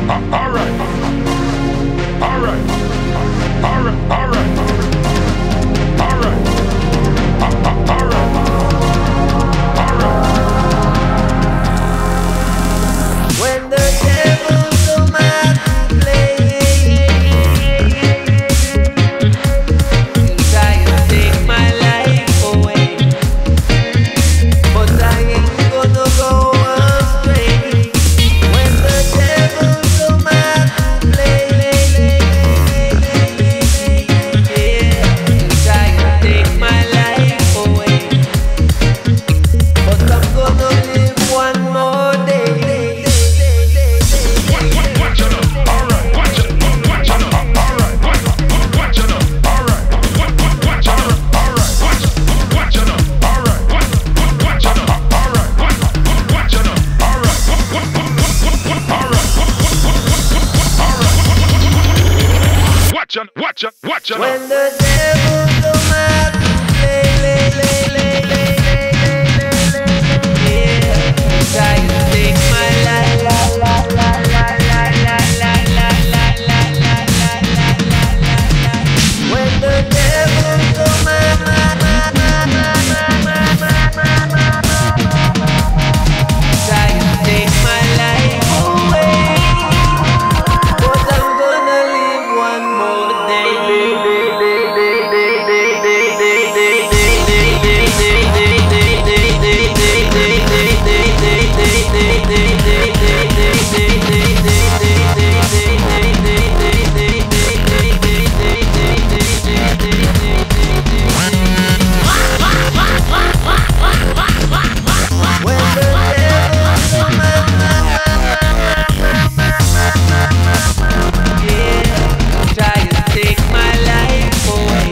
Alright, alright, alright, alright, alright, alright, alright. When the devil's so mad to play, you try to take my life away, but I ain't gonna go astray. When the devil's so mad to play, yeah, you try to take my life away, but I'm gonna live one more day. Watch it up, alright, watch it, watch it up, alright, watch it up, alright, watch it up, alright, watch it up, alright, watch it up, alright, watch it up, alright, watch it up. When the devil's so mad to play, yeah, try to take my life. When the devil's so mad, try to take my life away, but I'm gonna live one more day. When the devil's so mad, yeah, try to take my life away.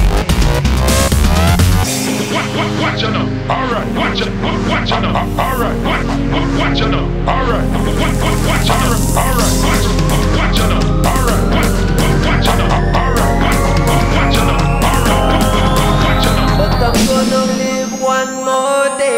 Watch it up, alright, watch it up, alright, watch it up, alright, watch it up, alright, watch it up, alright, watch it up, alright, watch it up, alright. But I'm gonna live one more day.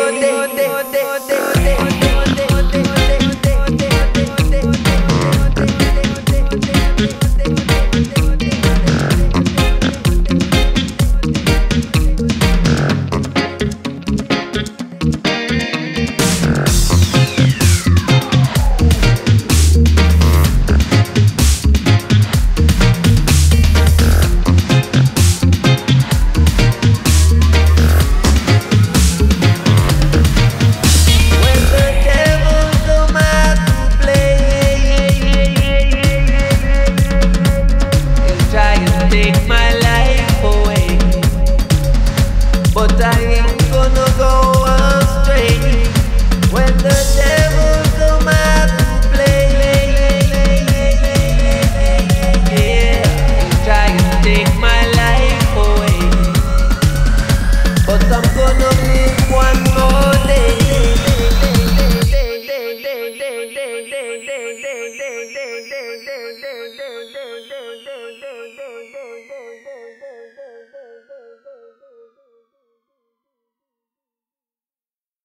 When the devil's so mad to play, you try to take my life away, but I ain't gonna go astray. When the devil's so mad to play, yeah, you try to take my life away, but I'm gonna live one more day.